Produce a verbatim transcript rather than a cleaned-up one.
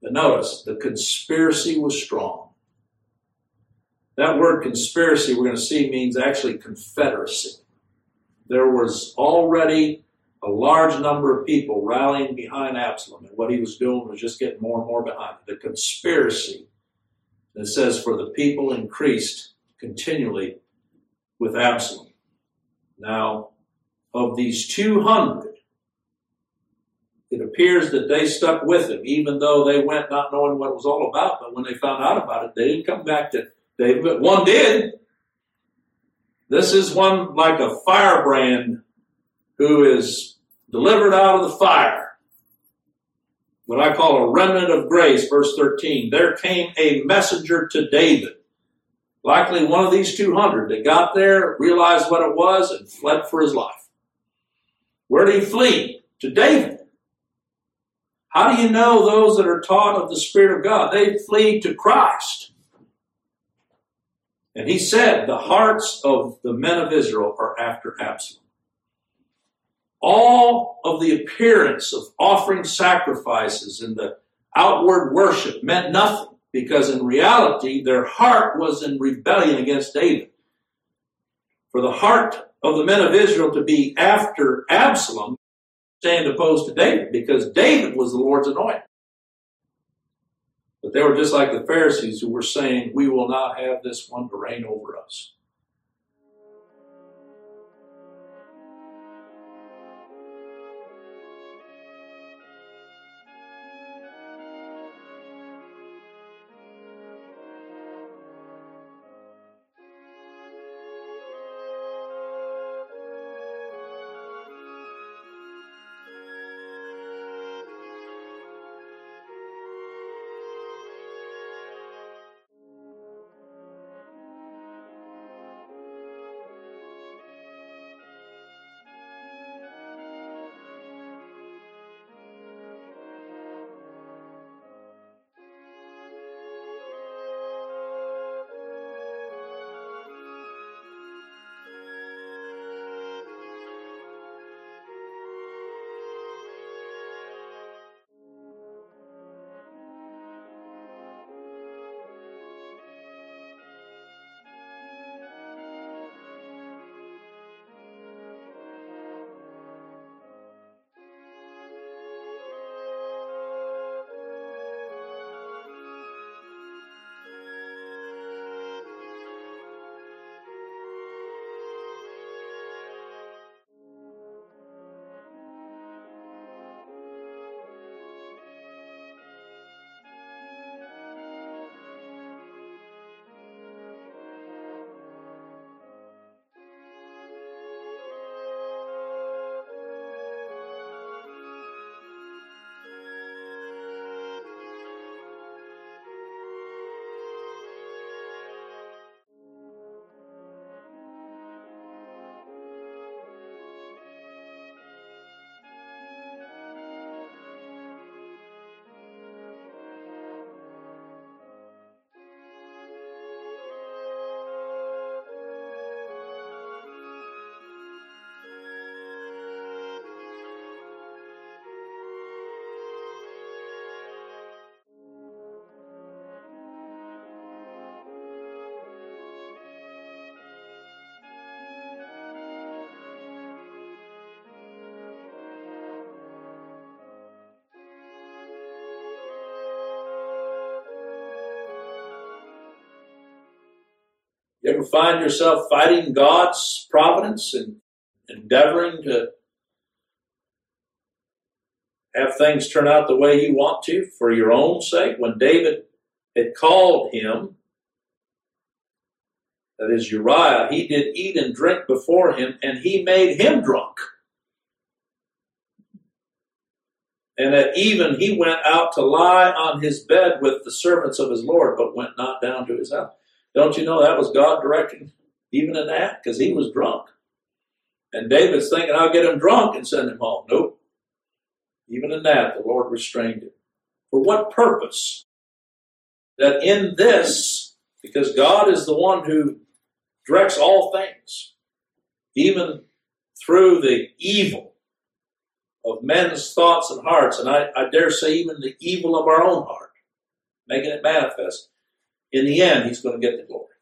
And notice, the conspiracy was strong. That word conspiracy we're going to see means actually confederacy. There was already a large number of people rallying behind Absalom, and what he was doing was just getting more and more behind it. The conspiracy that says, for the people increased continually with Absalom. Now, of these two hundred, it appears that they stuck with him, even though they went not knowing what it was all about. But when they found out about it, they didn't come back to David, but one did. This is one like a firebrand who is delivered out of the fire. What I call a remnant of grace, verse thirteen. There came a messenger to David. Likely one of these two hundred that got there, realized what it was, and fled for his life. Where did he flee? To David. How do you know those that are taught of the Spirit of God? They flee to Christ. And he said, the hearts of the men of Israel are after Absalom. All of the appearance of offering sacrifices and the outward worship meant nothing, because in reality, their heart was in rebellion against David. For the heart of the men of Israel to be after Absalom, stand opposed to David, because David was the Lord's anointed. But they were just like the Pharisees who were saying, we will not have this one to reign over us. You ever find yourself fighting God's providence and endeavoring to have things turn out the way you want to for your own sake? When David had called him, that is Uriah, he did eat and drink before him, and he made him drunk. And at even he went out to lie on his bed with the servants of his Lord, but went not down to his house. Don't you know that was God directing even in that? Because he was drunk. And David's thinking, I'll get him drunk and send him home. Nope. Even in that, the Lord restrained him. For what purpose? That in this, because God is the one who directs all things, even through the evil of men's thoughts and hearts, and I, I dare say even the evil of our own heart. making it manifest. In the end, he's going to get the glory.